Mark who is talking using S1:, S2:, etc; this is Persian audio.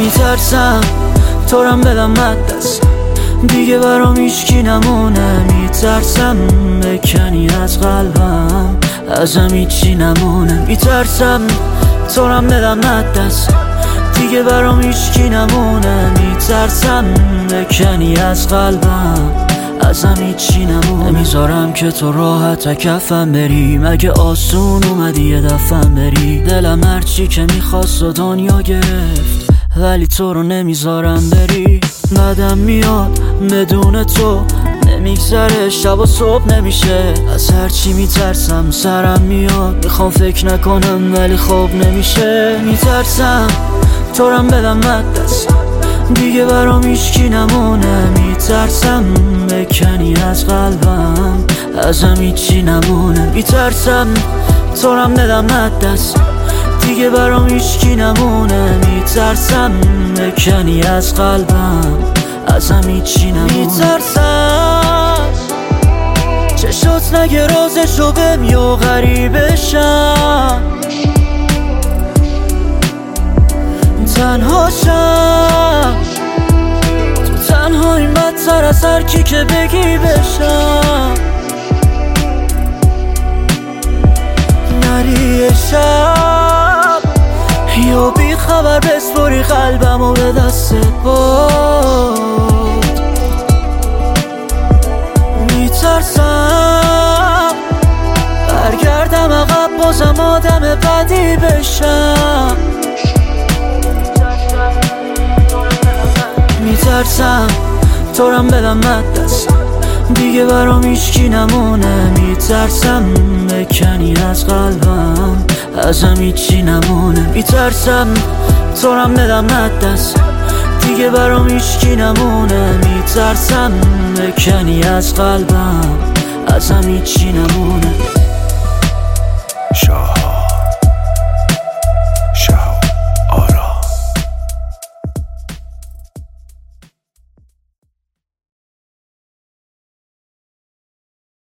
S1: میترسم تورم بدم دست دیگه برام هیچکی نمونه. میترسم بکنی از قلبم ازم هیچی نمونه. میترسم تورم بدم دست دیگه برام هیچکی نمونه. میترسم بکنی از قلبم ازم هیچی نمونه. نمیذارم که تو راحت کفم بری، مگه آسون اومدی یه دفعم بری. دلم هرچی که میخواست و دنیا گرفت، ولی تو رو نمیذارم بری. بعدم میاد بدون تو نمیگذره، شب و صبح نمیشه. از هرچی میترسم سرم میاد، میخوام فکر نکنم ولی خوب نمیشه. میترسم تورم بدم دست دیگه برام هیچکی نمونه. میترسم بکنی از قلبم ازم هیچی نمونه. میترسم تورم بدم دست دیگه برام هیچکی نمونه. میترسم بکنی از قلبم ازم هیچی نمونه. میترسم چشات نگه رازشو بمی و غریبشم، تنهاشم تو تنهایی بدتر از هر کی که بگی بشم. نری شب یا بی خبر بسپری قلبمو به دست باد. میترسم برگردم عقب بازم آدم بدی بشم. میترسم تورم بدم دست دیگه برام هیچکی نمونه. میترسم بکنی از قلبم ازم هیچی نمونه. میترسم تورم بدم دست دیگه برام هیچکی نمونه. میترسم بکنی از قلبم ازم هیچی نمونه.